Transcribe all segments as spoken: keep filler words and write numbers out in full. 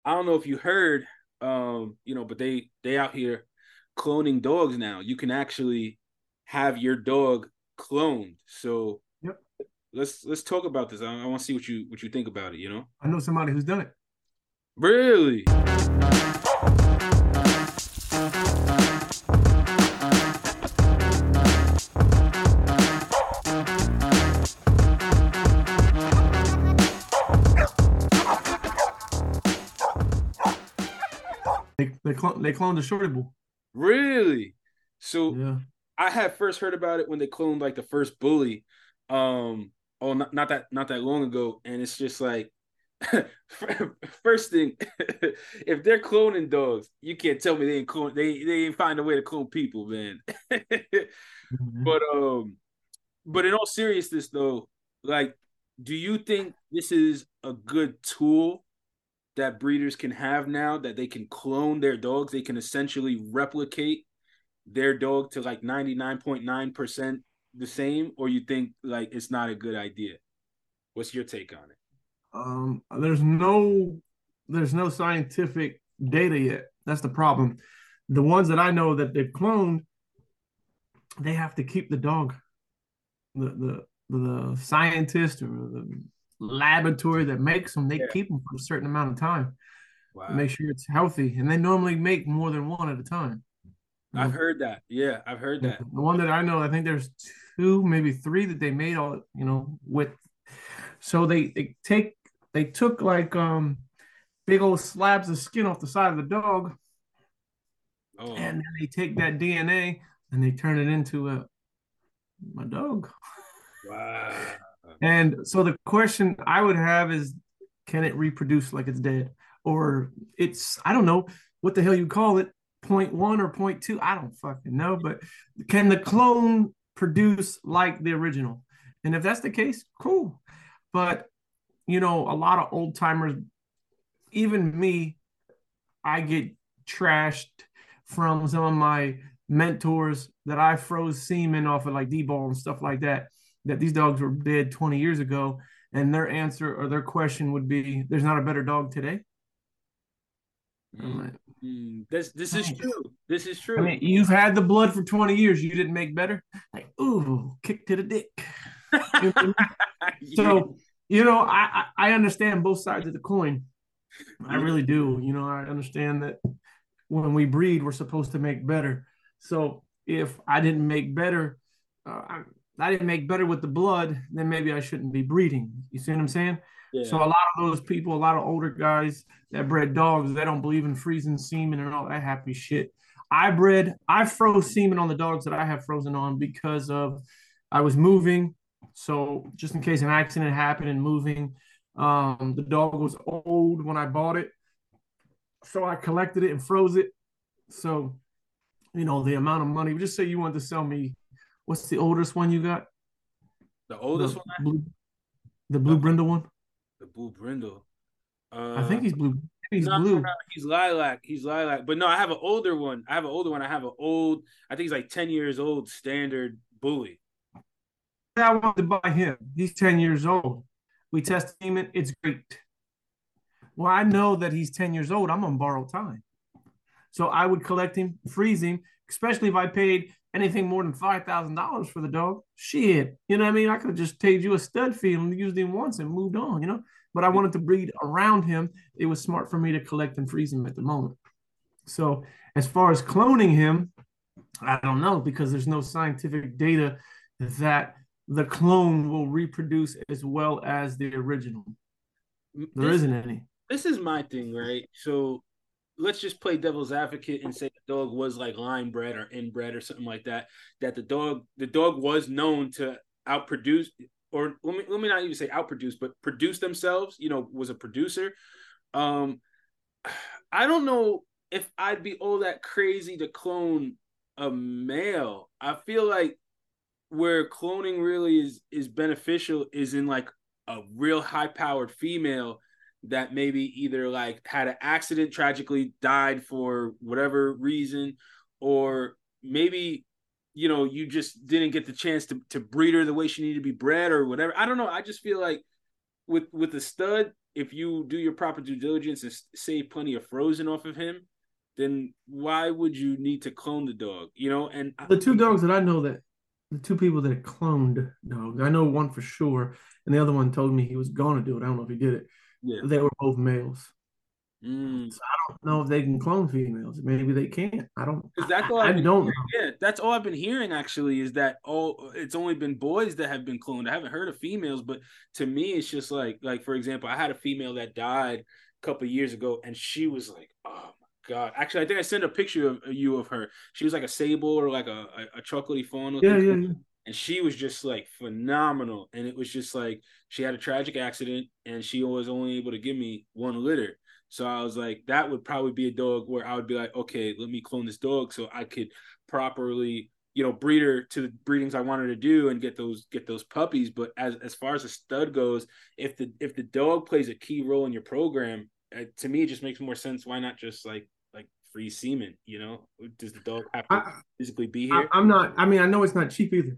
I don't know if you heard, um, you know, but they they out here cloning dogs now. You can actually have your dog cloned. So Yep. let's let's talk about this. I, I want to see what you what you think about it. You know, I know somebody who's done it. really, They they, clone, they cloned the Shorty Bull. really. So Yeah. I had first heard about it when they cloned like the first bully. Um, oh, not, not that not that long ago, and it's just like first thing, if they're cloning dogs, you can't tell me they ain't clone they they ain't find a way to clone people, man. Mhm. But um, but in all seriousness though, like, do you think this is a good tool that breeders can have now that they can clone their dogs? They can essentially replicate their dog to like ninety-nine point nine percent the same, or you think like it's not a good idea? What's your take on it? Um, there's no there's no scientific data yet. That's the problem. The ones that I know that they've cloned, they have to keep the dog. The the the scientist or the laboratory that makes them, they Yeah. keep them for a certain amount of time to Wow. make sure it's healthy, and they normally make more than one at a time. You I've know, heard that. Yeah, I've heard yeah. that. The one that I know, I think there's two, maybe three that they made all, you know, with. So they they take they took like um big old slabs of skin off the side of the dog, Oh, and then they take that D N A and they turn it into a my dog. wow. And so the question I would have is, can it reproduce like it's dead? Or it's, I don't know what the hell you call it, point one or point two. I don't fucking know. But can the clone produce like the original? And if that's the case, cool. But, you know, a lot of old timers, even me, I get trashed from some of my mentors that I froze semen off of like D-ball and stuff like that, that these dogs were dead twenty years ago. And their answer or their question would be, there's not a better dog today. I'm Mm, like, mm. This this is thanks. true. This is I true. mean, you've had the blood for twenty years. You didn't make better. Like, ooh, kick to the dick. You know what I mean? Yeah, So, you know, I, I understand both sides of the coin. I yeah, really do. You know, I understand that when we breed, we're supposed to make better. So if I didn't make better, uh, I, I didn't make better with the blood, then maybe I shouldn't be breeding. You see what I'm saying? So yeah. a lot of those people, a lot of older guys that bred dogs, they don't believe in freezing semen and all that happy shit. I bred, I froze semen on the dogs that I have frozen on because of I was moving. So just in case an accident happened and moving, um, the dog was old when I bought it. So I collected it and froze it. So, you know, the amount of money, just say you want to sell me, what's the oldest one you got? The oldest The one, blue, the uh, blue brindle one? the Blue Brindle. I Uh, think he's blue. He's no, no, no, blue. he's lilac. He's lilac. But no, I have an older one. I have an older one. I have an old. I think he's like ten years old. Standard bully. I wanted to buy him. He's ten years old. We test him, and it's great. Well, I know that he's ten years old. I'm on borrowed time. So I would collect him, freeze him, especially if I paid anything more than five thousand dollars for the dog. Shit. You know what I mean? I could have just paid you a stud fee and used him once and moved on, you know? But I wanted to breed around him. It was smart for me to collect and freeze him at the moment. So as far as cloning him, I don't know because there's no scientific data that the clone will reproduce as well as the original. There This isn't any. this is my thing, right? So let's just play devil's advocate and say the dog was like line bred or inbred or something like that. That the dog the dog was known to outproduce, or let me let me not even say outproduce, but produce themselves. You know, was a producer. Um, I don't know if I'd be all that crazy to clone a male. I feel like where cloning really is is beneficial is in like a real high powered female that maybe either like had an accident, tragically died for whatever reason, or maybe you know you just didn't get the chance to to breed her the way she needed to be bred or whatever. I don't know. I just feel like with with a stud, if you do your proper due diligence and save plenty of frozen off of him, then why would you need to clone the dog? You know, and I, The two dogs that I know that the two people that cloned dogs, I know one for sure, and the other one told me he was going to do it. I don't know if he did it. yeah. They were both males. Mm. So I don't know if they can clone females. Maybe they can't. I don't. Because that's I, all I I've been don't hearing. know. Yeah, that's all I've been hearing actually is that all it's only been boys that have been cloned. I haven't heard of females, but to me, it's just like like for example, I had a female that died a couple of years ago, and she was like, oh my God. Actually, I think I sent a picture of you of her. She was like a sable or like a, a, a chocolatey fawn Yeah, looking, yeah, yeah. and she was just like phenomenal. And it was just like she had a tragic accident, and she was only able to give me one litter. So I was like, that would probably be a dog where I would be like, okay, let me clone this dog so I could properly, you know, breed her to the breedings I wanted to do and get those get those puppies. But as as far as a stud goes, if the if the dog plays a key role in your program, uh, to me it just makes more sense. Why not just like like free semen? You know, does the dog have to I, physically be I here? I'm not. I mean, I know it's not cheap either.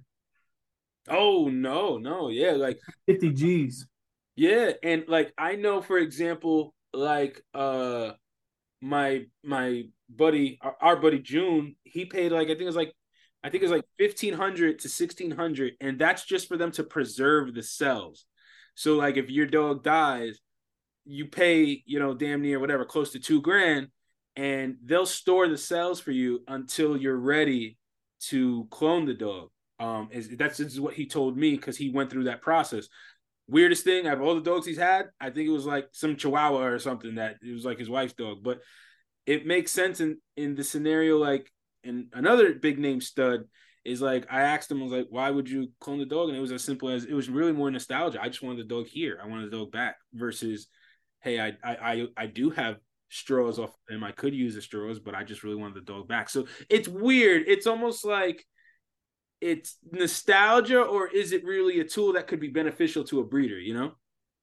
Oh no, no, yeah, like fifty G's. yeah, and like I know for example, like uh my my buddy, our, our buddy June, he paid like I think it was like I think it was like fifteen hundred to sixteen hundred, and that's just for them to preserve the cells. So like if your dog dies, you pay you know damn near whatever close to two grand, and they'll store the cells for you until you're ready to clone the dog. Um, is that's this is what he told me because he went through that process. Weirdest thing out of all the dogs he's had, I think it was like some Chihuahua or something that it was like his wife's dog, but it makes sense in in the scenario. Like, and another big name stud is like I asked him, I was like, why would you clone the dog? And it was as simple as it was really more nostalgia. I just wanted the dog here. I wanted the dog back versus, hey, I I I, I do have straws off him. I could use the straws, but I just really wanted the dog back. So it's weird. It's almost like it's nostalgia, or is it really a tool that could be beneficial to a breeder? You know?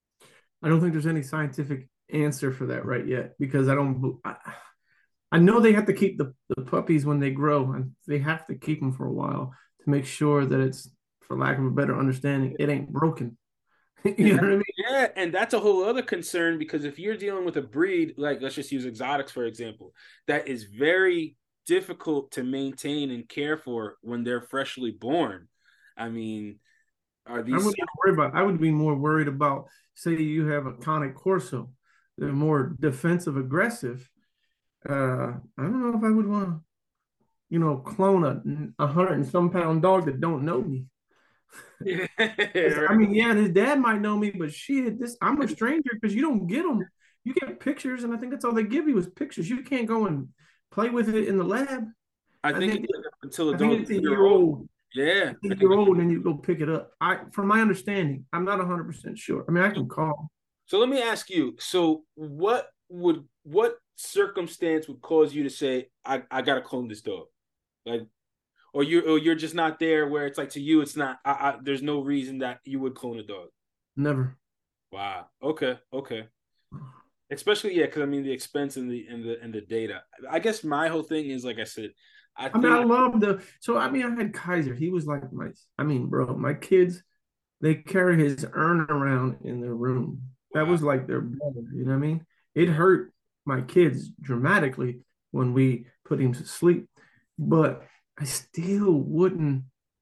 I don't think there's any scientific answer for that right yet because I don't. I, I know they have to keep the, the puppies when they grow, and they have to keep them for a while to make sure that it's, for lack of a better understanding, it ain't broken. You know what I mean? Yeah, and that's a whole other concern because if you're dealing with a breed, like let's just use exotics for example, that is very difficult to maintain and care for when they're freshly born. I mean, are I these wouldn't worry about. I would be more worried about, say, you have a Cane Corso, they're more defensive, aggressive. Uh, I don't know if I would want to, you know, clone a, a hundred and some pound dog that don't know me. yeah, I right. mean, yeah, his dad might know me, but shit, this I'm a stranger because you don't get them. You get pictures, and I think that's all they give you is pictures. You can't go and play with it in the lab. I I think think it's like until the I think dog's it's a a year year old. old. Yeah, A I think year old, and you go pick it up. I, from my understanding, I'm not one hundred percent sure. I mean, I so. can call. So let me ask you. So what would what circumstance would cause you to say I I gotta clone this dog? Like, or you or you're just not there where it's like to you it's not. I, I, there's no reason that you would clone a dog. Never. Wow. Okay. Okay. Especially yeah, because I mean the expense and the and the and the data. I guess my whole thing is like I said, I I mean, I think love the. So I mean, I had Kaiser. He was like my. I mean, bro, my kids, they carry his urn around in their room. That wow. was like their brother. You know what I mean? It hurt my kids dramatically when we put him to sleep, but I still wouldn't.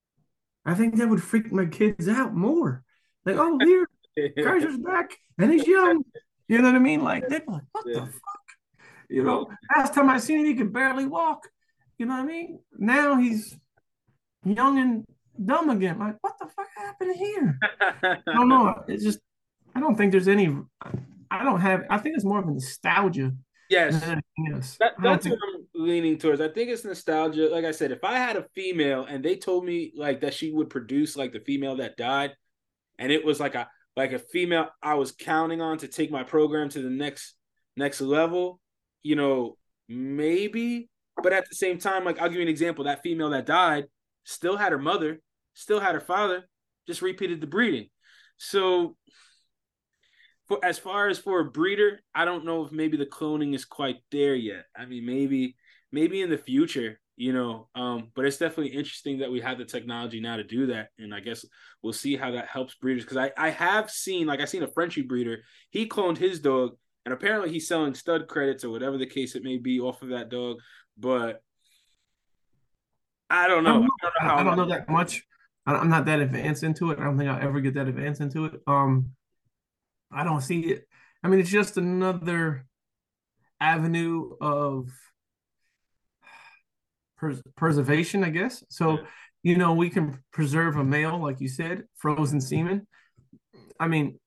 I think that would freak my kids out more. Like, oh, here, Kaiser's back, and he's young. You know what I mean? Like, they'd be like, what the Yeah. fuck? You Yeah. know, last time I seen him, he could barely walk. You know what I mean? Now he's young and dumb again. Like, what the fuck happened here? I don't know. It's just, I don't think there's any, I don't have, I think it's more of a nostalgia than Yes. anything else. That I don't that's think, what I'm leaning towards. I think it's nostalgia. Like I said, if I had a female and they told me like that she would produce like the female that died, and it was like a like a female I was counting on to take my program to the next next level, you know, maybe. But at the same time, like I'll give you an example. That female that died still had her mother, still had her father, just repeated the breeding. So for as far as for a breeder, I don't know if maybe the cloning is quite there yet. I mean, maybe maybe in the future, you know. Um, but it's definitely interesting that we have the technology now to do that, and I guess we'll see how that helps breeders. Because I I have seen like I seen a Frenchie breeder, he cloned his dog, and apparently he's selling stud credits or whatever the case it may be off of that dog. But I don't I know. don't I know, don't know I how don't much. know that much. I- I'm not that advanced into it. I don't think I'll ever get that advanced into it. Um, I don't see it. I mean, it's just another avenue of pres- preservation, I guess. Yeah. So, you know, we can preserve a male, like you said, frozen semen. I mean,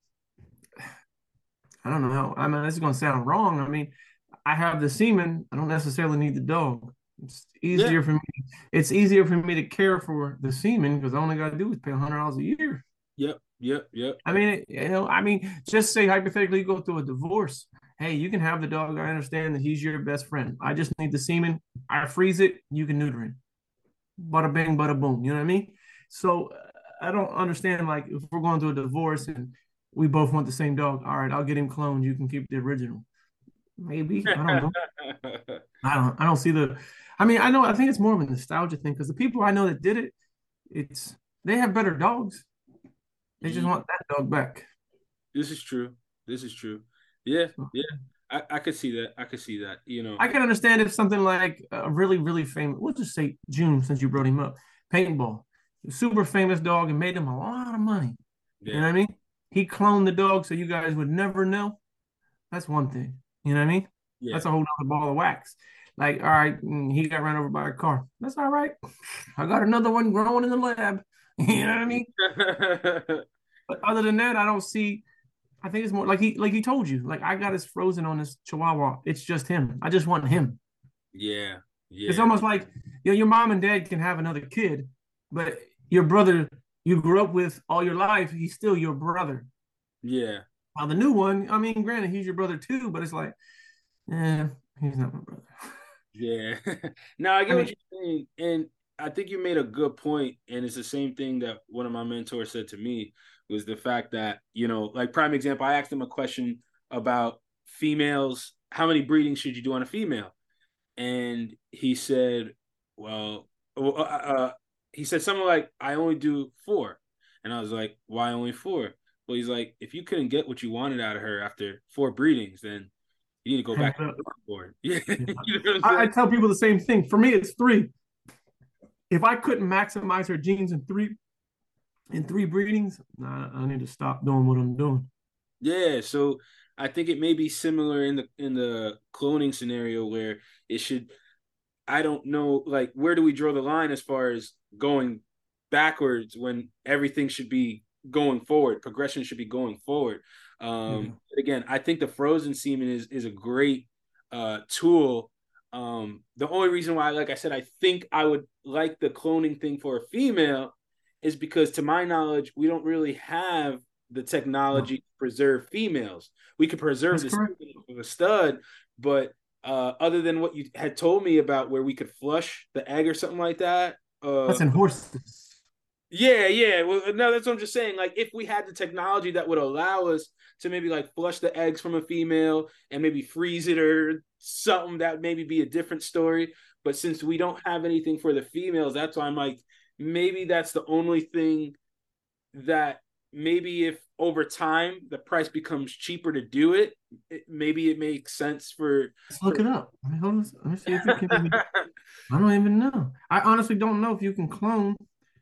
I don't know how. I mean, this is going to sound wrong. I mean, I have the semen. I don't necessarily need the dog. It's Yeah. easier for me. It's easier for me to care for the semen because all I only got to do is pay a hundred dollars a year. Yep. Yep. Yep. I mean, you know, I mean, just say hypothetically you go through a divorce. Hey, you can have the dog. I understand that he's your best friend. I just need the semen. I freeze it. You can neuter it. Bada bing, bada boom. You know what I mean? So uh, I don't understand. Like, if we're going through a divorce and we both want the same dog, all right, I'll get him cloned. You can keep the original. Maybe I don't know. I don't. I don't see the. I mean, I know. I think it's more of a nostalgia thing because the people I know that did it, it's they have better dogs. They just want that dog back. This is true. This is true. Yeah, So, yeah. I, I could see that. I could see that. You know. I can understand if something like a really, really famous, we'll just say June, since you brought him up, paintball, super famous dog and made him a lot of money. You know Yeah. what I mean? He cloned the dog so you guys would never know. That's one thing. You know what I mean? Yeah. That's a whole other ball of wax. Like, all right, mm, he got run over by a car. That's all right. I got another one growing in the lab. You know what I mean? But other than that, I don't see. I think it's more like he like he told you. Like I got his frozen on this Chihuahua. It's just him. I just want him. Yeah. It's Yeah. almost like you know, your mom and dad can have another kid, but your brother you grew up with all your life, he's still your brother. Yeah. Now the new one, I mean, granted, he's your brother too, but it's like, eh, he's not my brother. Yeah. Now I I get what mean, you're saying, and I think you made a good point, and it's the same thing that one of my mentors said to me was the fact that, you know, like prime example, I asked him a question about females, how many breedings should you do on a female? And he said, well, uh, uh, he said something like, I only do four. And I was like, why only four? Well, he's like, if you couldn't get what you wanted out of her after four breedings, then you need to go hang back it to up. the drawing board. Yeah. Yeah. You know what I'm I, I saying? tell people the same thing. For me, it's three. If I couldn't maximize her genes in three in three breedings, nah, I need to stop doing what I'm doing. Yeah. So I think it may be similar in the in the cloning scenario where it should, I don't know, like where do we draw the line as far as going backwards when everything should be going forward? Progression should be going forward. Yeah. Um, but again, I think the frozen semen is is a great uh, tool. Um, the only reason why, like I said, I think I would like the cloning thing for a female is because, to my knowledge, we don't really have the No, technology to preserve females. We could preserve that's the correct. semen of a stud, but uh, other than what you had told me about where we could flush the egg or something like that. Uh, That's in horses. yeah, yeah. Well, no, that's what I'm just saying. Like, if we had the technology that would allow us to maybe like flush the eggs from a female and maybe freeze it or something, that would maybe be a different story. But since we don't have anything for the females, that's why I'm like, maybe that's the only thing that maybe if over time the price becomes cheaper to do it, it maybe it makes sense for Let's for look it up. Let me, hold on, let me see if you can even. I don't even know. I honestly don't know if you can clone.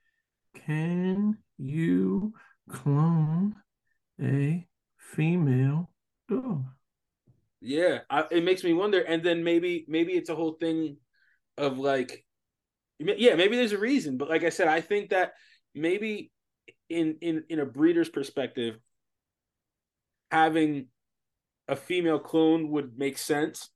Can you clone a female dog? Yeah, I, it makes me wonder. And then maybe maybe it's a whole thing of like, yeah, maybe there's a reason. But like I said, I think that maybe in in in a breeder's perspective, having a female clone would make sense.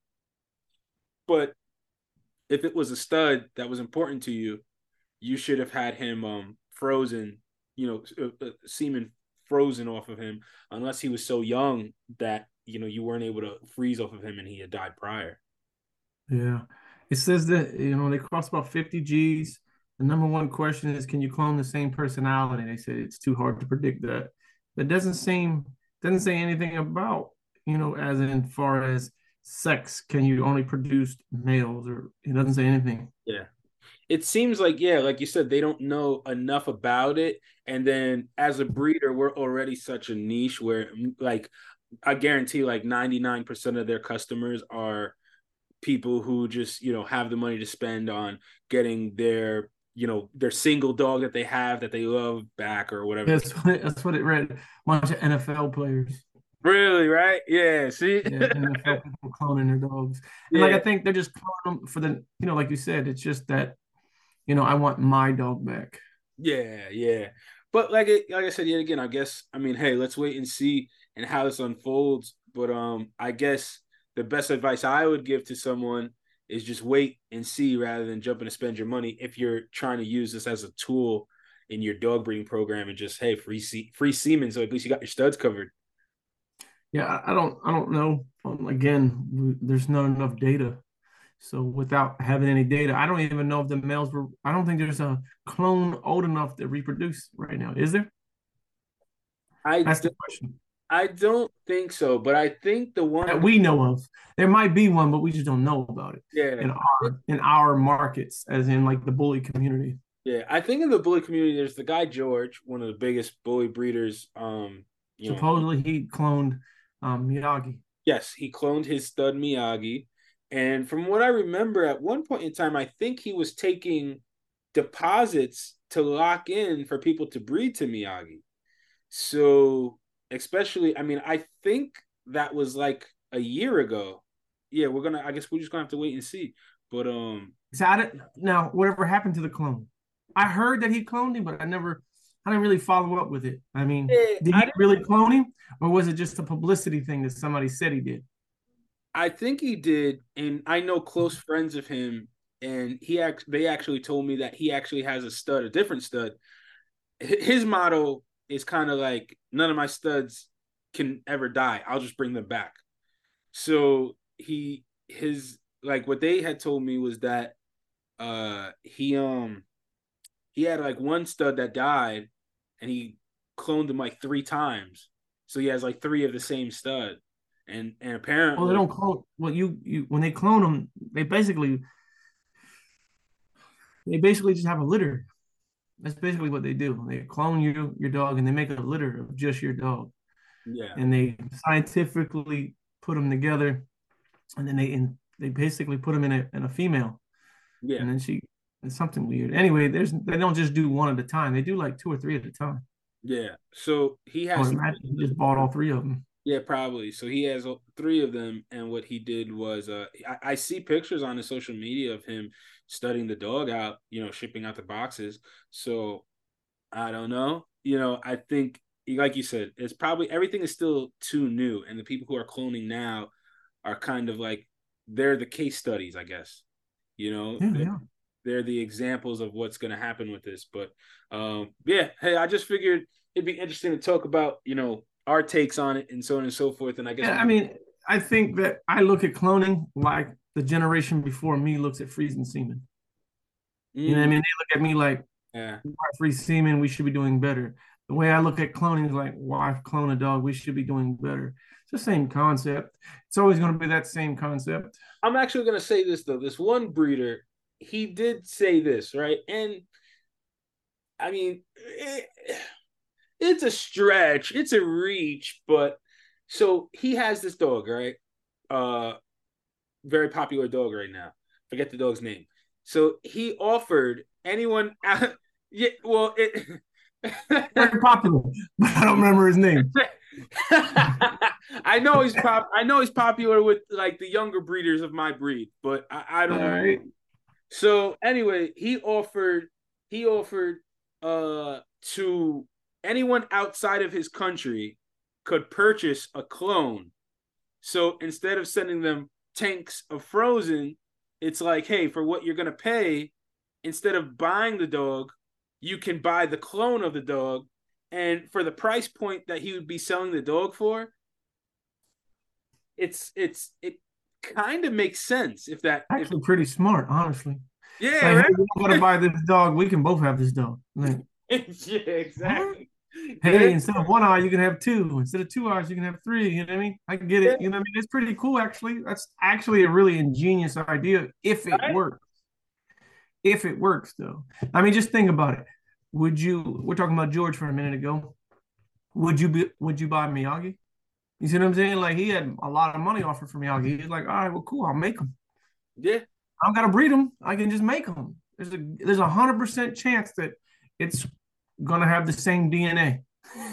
But if it was a stud that was important to you, you should have had him um frozen, you know, uh, uh, semen frozen off of him, unless he was so young that you know you weren't able to freeze off of him and he had died prior. Yeah. It says that, you know, they cost about fifty G's. The number one question is, can you clone the same personality? They said it's too hard to predict that. That doesn't seem doesn't say anything about, you know, as in far as sex, can you only produce males, or it doesn't say anything. Yeah. It seems like, yeah, like you said, they don't know enough about it. And then as a breeder, we're already such a niche where, like, I guarantee like ninety-nine percent of their customers are people who just, you know, have the money to spend on getting their, you know, their single dog that they have that they love back or whatever. That's what it, that's what it read. A bunch of N F L players. Really, right? Yeah. See? Yeah, N F L people cloning their dogs. And like Yeah. I think they're just cloning them for the, you know, like you said, it's just that, you know, I want my dog back. Yeah. Yeah. But like it, like I said yet again, I guess I mean, hey, let's wait and see and how this unfolds. But um, I guess the best advice I would give to someone is just wait and see rather than jumping to spend your money if you're trying to use this as a tool in your dog breeding program and just hey, free se- free semen, so at least you got your studs covered. Yeah, I, I don't I don't know. Um, again, we, there's not enough data. So without having any data, I don't even know if the males were. I don't think there's a clone old enough to reproduce right now. Is there? I That's the question I don't think so, but I think the one that we know of. There might be one, but we just don't know about it yeah. in our in our markets, as in like the bully community. Yeah, I think in the bully community, there's the guy George, one of the biggest bully breeders. Um, you know, Supposedly he cloned um, Miyagi. yes, he cloned his stud Miyagi, and from what I remember, at one point in time, I think he was taking deposits to lock in for people to breed to Miyagi. So, especially, I mean, I think that was like a year ago. Yeah, we're gonna. I guess we're just gonna have to wait and see. But um, So I didn't, now, whatever happened to the clone? I heard that he cloned him, but I never, I didn't really follow up with it. I mean, yeah, did I he didn't. really clone him, or was it just a publicity thing that somebody said he did? I think he did, and I know close friends of him, and he act they actually told me that he actually has a stud, a different stud. His motto is kind of like none of my studs can ever die. I'll just bring them back. So he his like what they had told me was that uh he um he had like one stud that died and he cloned him like three times. So he has like three of the same stud. And and Oh, they apparently don't clone. Well, you you when they clone them, they basically they basically just have a litter. That's basically what they do. They clone you your dog, and they make a litter of just your dog, yeah, and they scientifically put them together, and then they and they basically put them in a in a female, yeah. and then she it's something weird. Anyway, there's they don't just do one at a time. They do like two or three at a time. Yeah. So he I would has, imagine he just bought all three of them. yeah, probably. So he has three of them. And what he did was, uh, I, I see pictures on his social media of him studying the dog out, you know, shipping out the boxes. So I don't know. You know, I think, like you said, it's probably everything is still too new. And the people who are cloning now are kind of like, they're the case studies, I guess. You know, Yeah, they're, yeah. they're the examples of what's going to happen with this. But um, yeah, hey, I just figured it'd be interesting to talk about, you know, our takes on it and so on and so forth. And I guess Yeah, I we, mean, I think that I look at cloning like the generation before me looks at freezing semen. You know what I mm, mean? They look at me like, yeah, why free semen? We should be doing better. The way I look at cloning is like, why clone a dog? We should be doing better. It's the same concept. It's always going to be that same concept. I'm actually going to say this though. This one breeder, he did say this, right? And I mean, it, it's a stretch, it's a reach, but so he has this dog, right? Uh, very popular dog right now. Forget the dog's name. So he offered anyone out, yeah, well, it Very popular, but I don't remember his name. I know he's pop. I know he's popular with like the younger breeders of my breed, but I, I All don't know. right. So anyway, he offered he offered uh to anyone outside of his country could purchase a clone. So instead of sending them tanks of frozen, it's like, hey, for what you're gonna pay, instead of buying the dog, you can buy the clone of the dog, and for the price point that he would be selling the dog for, it's it's it kind of makes sense if that if Actually, pretty smart, honestly. yeah, Like, hey, right. we don't got to buy this dog. We can both have this dog. Like, Yeah, huh? exactly. Yeah, Hey, instead of one eye, you can have two. Instead of two eyes, you can have three. You know what I mean? I get yeah, it. You know what I mean? It's pretty cool, actually. That's actually a really ingenious idea if it right? works. If it works, though. I mean, just think about it. Would you, we're talking about George for a minute ago. Would you be, would you buy Miyagi? You see what I'm saying? Like he had a lot of money offered for Miyagi. He's like, all right, well, cool. I'll make them. Yeah, I don't got to breed them. I can just make them. There's a, there's a hundred percent chance that it's going to have the same D N A.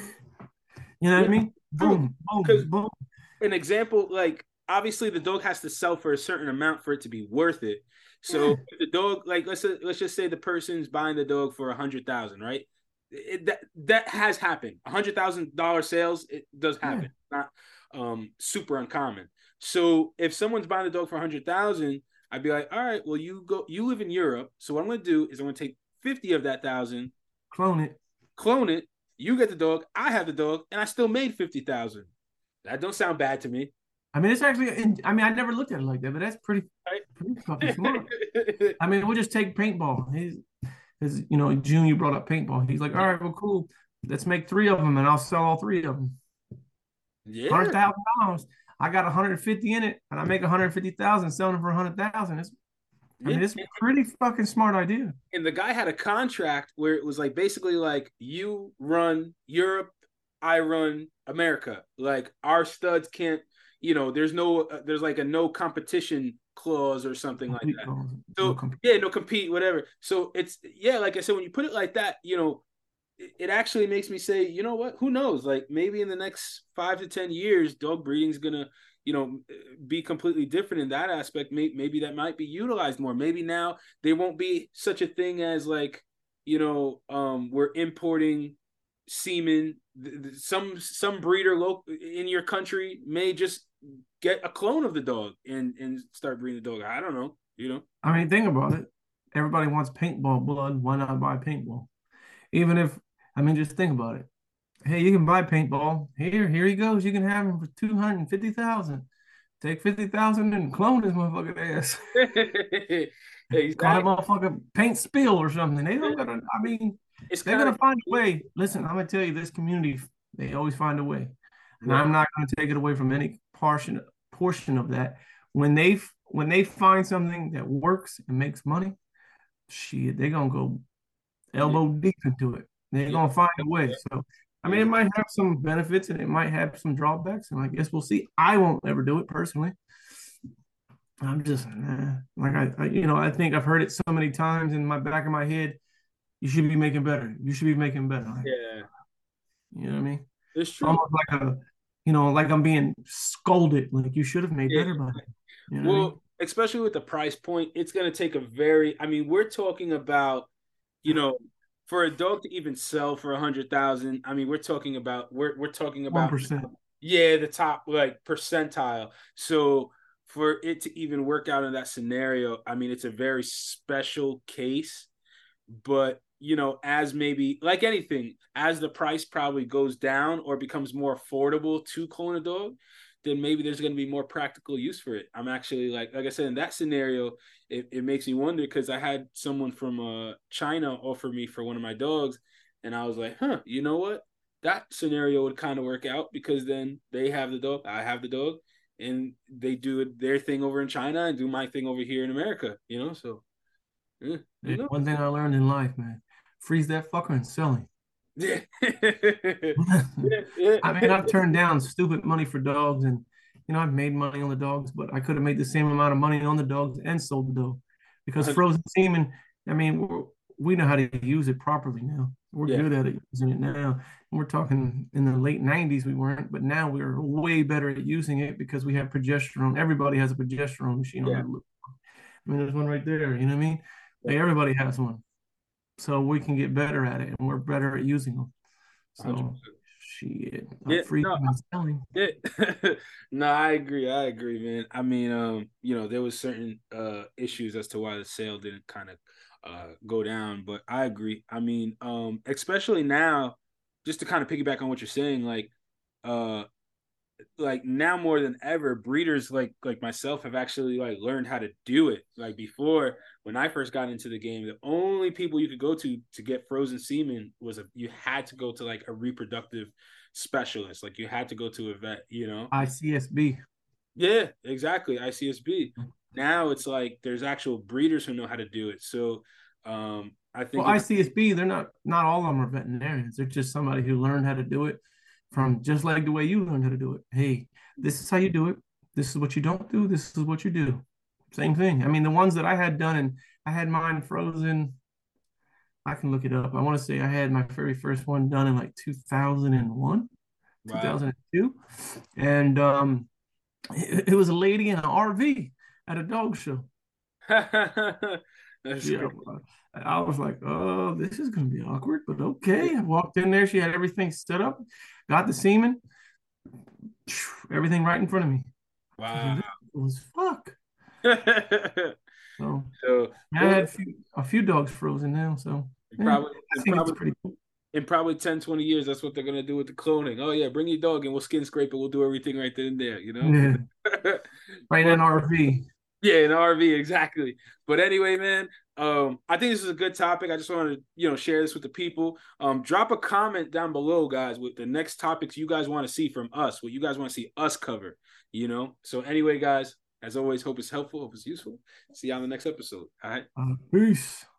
You know what yeah, I mean? true. Boom, boom, Because boom. an example, like obviously the dog has to sell for a certain amount for it to be worth it. So Yeah, if the dog, like let's say, let's just say the person's buying the dog for a hundred thousand, right? It, that that has happened. A hundred thousand dollar sales, it does yeah. happen. Not um super uncommon. So if someone's buying the dog for a hundred thousand, I'd be like, all right, well you go, you live in Europe, so what I'm gonna do is I'm gonna take fifty of that thousand, Clone it. clone it. You get the dog, I have the dog, and I still made fifty thousand. That don't sound bad to me, I mean, it's actually. I mean, I never looked at it like that, but that's pretty, pretty fucking smart. right? I mean, we'll just take paintball. He's, his, you know, June, you brought up paintball. He's like, all right, well, cool. Let's make three of them, and I'll sell all three of them. Hundred Yeah, thousand dollars. I got one hundred fifty in it, and I make one hundred fifty thousand selling it for one hundred thousand. It's, I yeah. mean, it's a pretty fucking smart idea. And the guy had a contract where it was like basically like you run Europe, I run America. Like our studs can't, you know, there's no, uh, there's like a no competition clause or something like Complete that. goals, no So compete. yeah, no compete, whatever. So it's yeah, like I said, when you put it like that, you know, it actually makes me say, you know what? Who knows? Like maybe in the next five to ten years, dog breeding is gonna, you know, be completely different in that aspect. Maybe that might be utilized more. Maybe now there won't be such a thing as like, you know, um, we're importing semen. Some some breeder local in your country may just get a clone of the dog and and start breeding the dog. I don't know. You know. I mean, think about it. Everybody wants paintball blood. Why not buy paintball? Even if, I mean, just think about it. Hey, you can buy paintball. Here, here he goes. You can have him for two hundred fifty thousand. Take fifty thousand and clone his motherfucking ass. Call that Exactly. motherfucker paint spill or something. They don't gotta, I mean, It's they're kind gonna of find a way. Listen, I'm gonna tell you, this community, they always find a way. And right. I'm not gonna take it away from any portion portion of that. When they when they find something that works and makes money, shit, they're gonna go Yeah, elbow deep into it. They're yeah, gonna find yeah, a way. So I mean, yeah. it might have some benefits and it might have some drawbacks, and I guess we'll see. I won't ever do it personally. I'm just eh. like I, I, you know, I think I've heard it so many times in my back of my head. You should be making better. You should be making better. Like, Yeah, you know what I mean? it's true. Almost like a, you know, like I'm being scolded. Like you should have made Yeah. better by it. You know what I mean? Well, especially with the price point, it's going to take a very, I mean, we're talking about, you know, for a dog to even sell for a hundred thousand, I mean, we're talking about, we're, we're talking One about, percent. yeah, the top like percentile. So for it to even work out in that scenario, I mean, it's a very special case. But you know, as maybe like anything, as the price probably goes down or becomes more affordable to clone a dog, then maybe there's going to be more practical use for it. I'm actually like, like I said, in that scenario, it, it makes me wonder because I had someone from uh, China offer me for one of my dogs, and I was like, huh, you know what? That scenario would kind of work out because then they have the dog, I have the dog, and they do their thing over in China and do my thing over here in America. You know, so yeah, who Yeah, knows? one thing I learned in life, man, freeze that fucker and sell him. Yeah. Yeah, yeah. I mean, I've turned down stupid money for dogs, and you know, I've made money on the dogs, but I could have made the same amount of money on the dogs and sold the dog because frozen semen. I mean, we're, we know how to use it properly now. We're Yeah. good at it using it now. And we're talking in the late nineties, we weren't, but now we're way better at using it because we have progesterone. Everybody has a progesterone machine on Yeah. their loop. I mean, there's one right there. You know what I mean? Yeah. Like everybody has one, so we can get better at it, and we're better at using them. So, one hundred percent. shit, I'm Yeah. freezing No, and selling. yeah. No, I agree. I agree, man. I mean, um, you know, there was certain uh issues as to why the sale didn't kind of uh go down, but I agree. I mean, um, especially now, just to kind of piggyback on what you're saying, like uh like now more than ever, breeders like like myself have actually like learned how to do it. Like before, when I first got into the game, the only people you could go to to get frozen semen was a, you had to go to like a reproductive specialist. Like you had to go to a vet, you know. I C S B. Yeah, exactly. I C S B. Now it's like there's actual breeders who know how to do it. So um I Well, think it's I C S B, they're not not all of them are veterinarians. They're just somebody who learned how to do it from just like the way you learned how to do it. Hey, this is how you do it. This is what you don't do. This is what you do. Same thing. I mean, the ones that I had done, and I had mine frozen. I can look it up. I want to say I had my very first one done in like two thousand one, wow. two thousand two. And um, it, it was a lady in an R V at a dog show. That's Yeah, great. I was like, oh, this is gonna be awkward, but okay. I walked in there, she had everything set up, got the semen, everything right in front of me. Wow. Thinking, this was fuck. So So I well, had a few, a few dogs frozen now, so yeah, probably I and think it's probably pretty cool. in probably ten, twenty years, that's what they're gonna do with the cloning. Oh yeah, bring your dog and we'll skin scrape it. We'll do everything right then and there, you know? Yeah, right in But an R V. yeah, an R V, exactly. But anyway, man, um, I think this is a good topic. I just wanted to, you know, share this with the people. Um, drop a comment down below, guys, with the next topics you guys want to see from us, what you guys want to see us cover, you know. So anyway, guys, as always, hope it's helpful, hope it's useful. See you on the next episode. All right. Uh, peace.